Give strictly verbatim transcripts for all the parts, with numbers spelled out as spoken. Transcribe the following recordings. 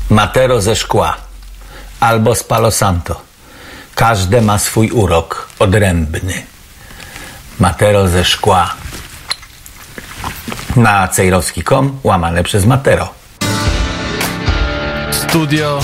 Matero ze szkła albo z Palo Santo. Każde ma swój urok odrębny. Matero ze szkła. Na cejrowski kropka com łamane przez Matero. Studio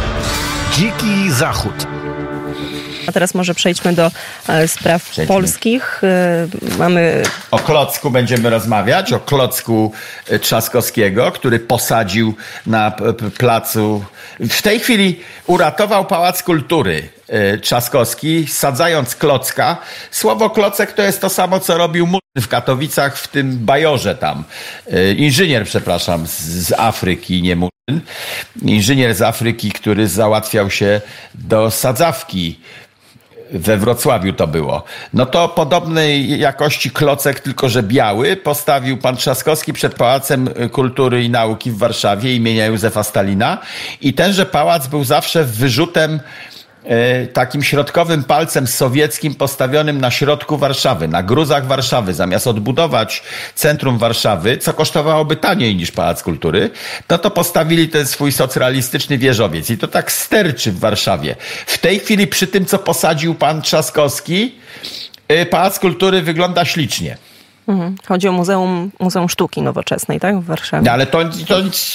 Dziki Zachód. A teraz może przejdźmy do e, spraw Przejdźmy. polskich. E, mamy... O Klocku będziemy rozmawiać, o Klocku Trzaskowskiego, który posadził na p- p- placu. W tej chwili uratował Pałac Kultury e, Trzaskowski, sadzając klocka. Słowo klocek to jest to samo, co robił Murzyn w Katowicach, w tym bajorze tam. E, inżynier, przepraszam, z, z Afryki, nie Murzyn. Inżynier z Afryki, który załatwiał się do sadzawki. We Wrocławiu to było. No to podobnej jakości klocek, tylko że biały, postawił pan Trzaskowski przed Pałacem Kultury i Nauki w Warszawie imienia Józefa Stalina. I tenże pałac był zawsze wyrzutem, e, takim środkowym palcem sowieckim postawionym na środku Warszawy, na gruzach Warszawy. Zamiast odbudować centrum Warszawy, co kosztowałoby taniej niż Pałac Kultury, no to postawili ten swój socrealistyczny wieżowiec. I to tak sterczy w Warszawie. W tej chwili przy tym, co posadził pan Trzaskowski, e, Pałac Kultury wygląda ślicznie. Mhm. Chodzi o Muzeum, Muzeum Sztuki Nowoczesnej, tak? W Warszawie. No ale to, to,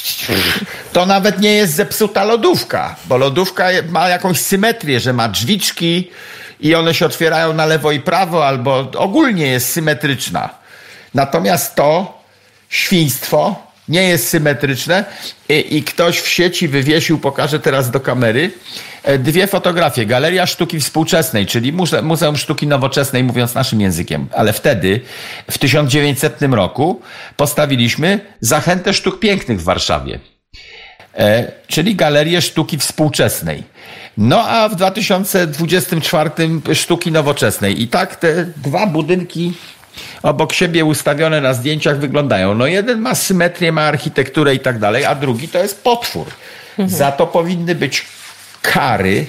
to nawet nie jest zepsuta lodówka, bo lodówka ma jakąś symetrię, że ma drzwiczki i one się otwierają na lewo i prawo, albo ogólnie jest symetryczna. Natomiast to świństwo nie jest symetryczne i, i ktoś w sieci wywiesił, pokażę teraz do kamery, dwie fotografie. Galeria Sztuki Współczesnej, czyli Muze- Muzeum Sztuki Nowoczesnej, mówiąc naszym językiem. Ale wtedy, w tysiąc dziewięćsetnym roku, postawiliśmy Zachętę Sztuk Pięknych w Warszawie. E, czyli Galerię Sztuki Współczesnej. No a w dwa tysiące dwudziestym czwartym Sztuki Nowoczesnej. I tak te dwa budynki obok siebie ustawione na zdjęciach wyglądają. No jeden ma symetrię, ma architekturę i tak dalej, a drugi to jest potwór. Mhm. Za to powinny być kary.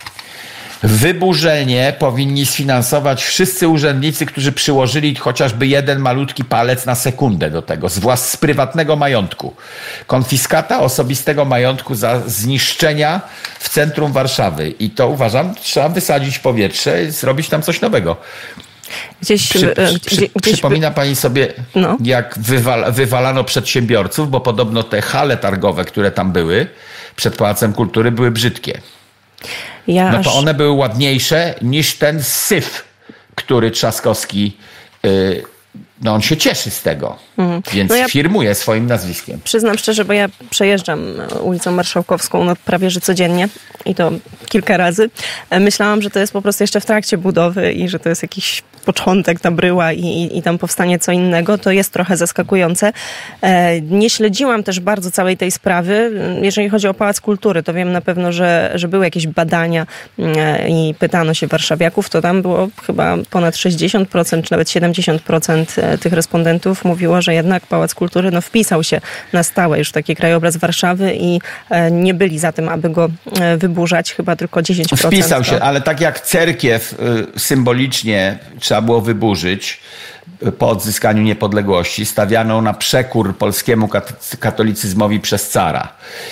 Wyburzenie powinni sfinansować wszyscy urzędnicy, którzy przyłożyli chociażby jeden malutki palec na sekundę do tego, z, włas- z prywatnego majątku. Konfiskata osobistego majątku za zniszczenia w centrum Warszawy. I to uważam, trzeba wysadzić w powietrze i zrobić tam coś nowego. Gdzieś, Przy, przy, gdzieś, przypomina pani sobie, no. jak wywal, wywalano przedsiębiorców, bo podobno te hale targowe, które tam były przed Pałacem Kultury, były brzydkie. Ja No to aż... one były ładniejsze niż ten syf, który Trzaskowski, yy, no on się cieszy z tego, mm. więc no ja... firmuje swoim nazwiskiem. Przyznam szczerze, bo ja przejeżdżam ulicą Marszałkowską no prawie że codziennie i to kilka razy. Myślałam, że to jest po prostu jeszcze w trakcie budowy i że to jest jakiś początek, ta bryła i, i, i tam powstanie co innego. To jest trochę zaskakujące. Nie śledziłam też bardzo całej tej sprawy. Jeżeli chodzi o Pałac Kultury, to wiem na pewno, że, że były jakieś badania i pytano się warszawiaków, to tam było chyba ponad sześćdziesiąt procent czy nawet siedemdziesiąt procent tych respondentów mówiło, że jednak Pałac Kultury no, wpisał się na stałe już w taki krajobraz Warszawy i nie byli za tym, aby go wyburzać. Chyba tylko dziesięć procent. Wpisał się, to... ale tak jak cerkiew symbolicznie trzeba było wyburzyć po odzyskaniu niepodległości, stawianą na przekór polskiemu katolicyzmowi przez cara.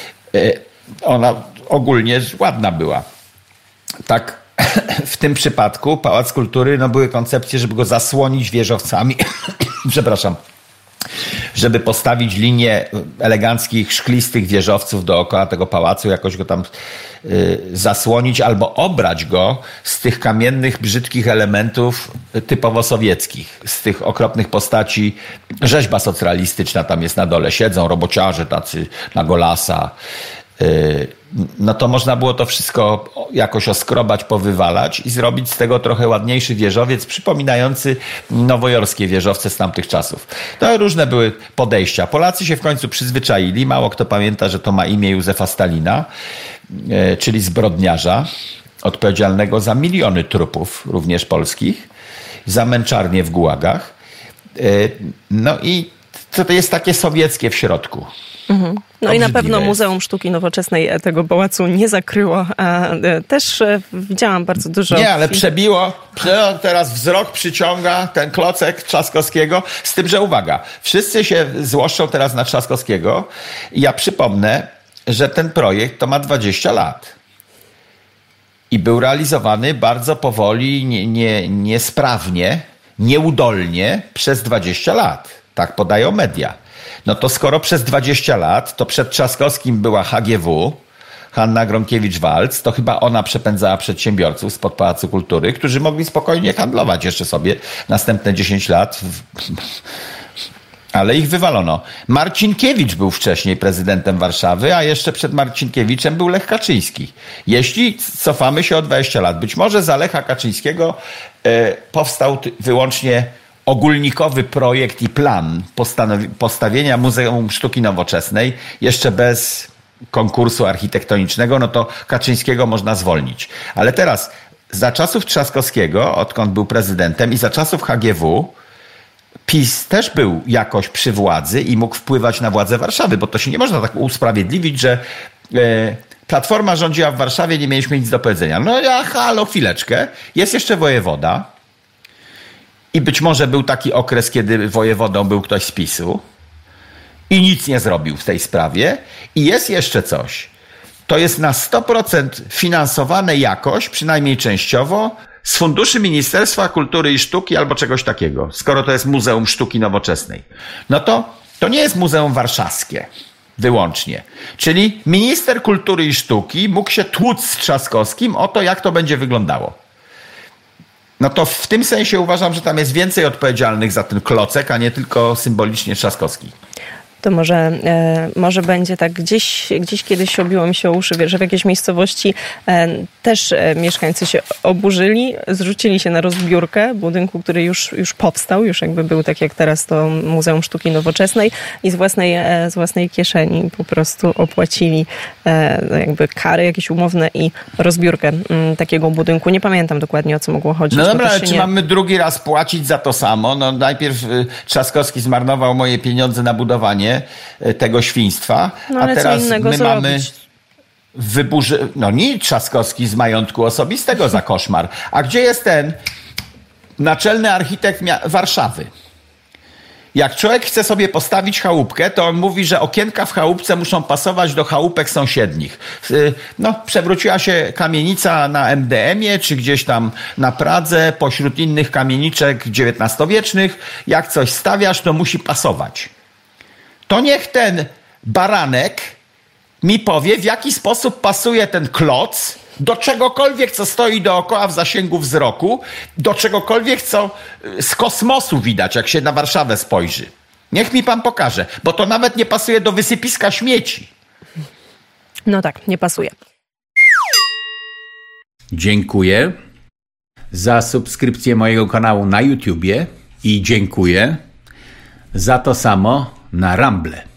Ona ogólnie ładna była. Tak w tym przypadku Pałac Kultury, no były koncepcje, żeby go zasłonić wieżowcami. Przepraszam. Żeby postawić linię eleganckich, szklistych wieżowców dookoła tego pałacu, jakoś go tam y, zasłonić albo obrać go z tych kamiennych, brzydkich elementów typowo sowieckich, z tych okropnych postaci. Rzeźba socrealistyczna tam jest na dole, siedzą robociarze tacy na golasa. Y, no to można było to wszystko jakoś oskrobać, powywalać i zrobić z tego trochę ładniejszy wieżowiec, przypominający nowojorskie wieżowce z tamtych czasów. To różne były podejścia. Polacy się w końcu przyzwyczaili. Mało kto pamięta, że to ma imię Józefa Stalina, czyli zbrodniarza odpowiedzialnego za miliony trupów, również polskich, za męczarnie w gułagach. No i to jest takie sowieckie w środku. Mhm. No i na pewno Muzeum Sztuki Nowoczesnej tego pałacu nie zakryło. A też widziałam bardzo dużo... Nie, ale przebiło. Teraz wzrok przyciąga ten klocek Trzaskowskiego. Z tym, że uwaga, wszyscy się złoszczą teraz na Trzaskowskiego. Ja przypomnę, że ten projekt to ma dwadzieścia lat. I był realizowany bardzo powoli, nie, nie, niesprawnie, nieudolnie przez dwadzieścia lat. Tak podają media. No to skoro przez dwadzieścia lat, to przed Trzaskowskim była H G W, Hanna Gronkiewicz-Waltz, to chyba ona przepędzała przedsiębiorców spod Pałacu Kultury, którzy mogli spokojnie handlować jeszcze sobie następne dziesięć lat. Ale ich wywalono. Marcinkiewicz był wcześniej prezydentem Warszawy, a jeszcze przed Marcinkiewiczem był Lech Kaczyński. Jeśli cofamy się o dwadzieścia lat, być może za Lecha Kaczyńskiego e, powstał t- wyłącznie ogólnikowy projekt i plan postanowi- postawienia Muzeum Sztuki Nowoczesnej, jeszcze bez konkursu architektonicznego, no to Kaczyńskiego można zwolnić. Ale teraz, za czasów Trzaskowskiego, odkąd był prezydentem, i za czasów H G W, PiS też był jakoś przy władzy i mógł wpływać na władzę Warszawy, bo to się nie można tak usprawiedliwić, że e, Platforma rządziła w Warszawie, nie mieliśmy nic do powiedzenia. No ja, halo, chwileczkę, jest jeszcze wojewoda i być może był taki okres, kiedy wojewodą był ktoś z PiSu i nic nie zrobił w tej sprawie. I jest jeszcze coś. To jest na sto procent finansowane jakoś, przynajmniej częściowo, z funduszy Ministerstwa Kultury i Sztuki albo czegoś takiego, skoro to jest Muzeum Sztuki Nowoczesnej. No to to nie jest Muzeum Warszawskie wyłącznie. Czyli minister kultury i sztuki mógł się tłuc z Trzaskowskim o to, jak to będzie wyglądało. No to w tym sensie uważam, że tam jest więcej odpowiedzialnych za ten klocek, a nie tylko symbolicznie Trzaskowski. To może, e, może będzie tak, gdzieś, gdzieś kiedyś obiło mi się o uszy, że w jakiejś miejscowości e, też e, mieszkańcy się oburzyli, zrzucili się na rozbiórkę budynku, który już, już powstał, już jakby był tak jak teraz to Muzeum Sztuki Nowoczesnej i z własnej, e, z własnej kieszeni po prostu opłacili e, jakby kary jakieś umowne i rozbiórkę m, takiego budynku. Nie pamiętam dokładnie, o co mogło chodzić. No dobra, ale czy nie... mamy drugi raz płacić za to samo? No najpierw y, Trzaskowski zmarnował moje pieniądze na budowanie tego świństwa, no, a teraz my zrobić? mamy wyburzy... No nie Trzaskowski z majątku osobistego za koszmar. A gdzie jest ten naczelny architekt mia- Warszawy? Jak człowiek chce sobie postawić chałupkę, to on mówi, że okienka w chałupce muszą pasować do chałupek sąsiednich. No, przewróciła się kamienica na M D M-ie, czy gdzieś tam na Pradze, pośród innych kamieniczek dziewiętnastowiecznych. Jak coś stawiasz, to musi pasować. To niech ten baranek mi powie, w jaki sposób pasuje ten kloc do czegokolwiek, co stoi dookoła w zasięgu wzroku, do czegokolwiek, co z kosmosu widać, jak się na Warszawę spojrzy. Niech mi pan pokaże, bo to nawet nie pasuje do wysypiska śmieci. No tak, nie pasuje. Dziękuję za subskrypcję mojego kanału na YouTubie i dziękuję za to samo na Rumble.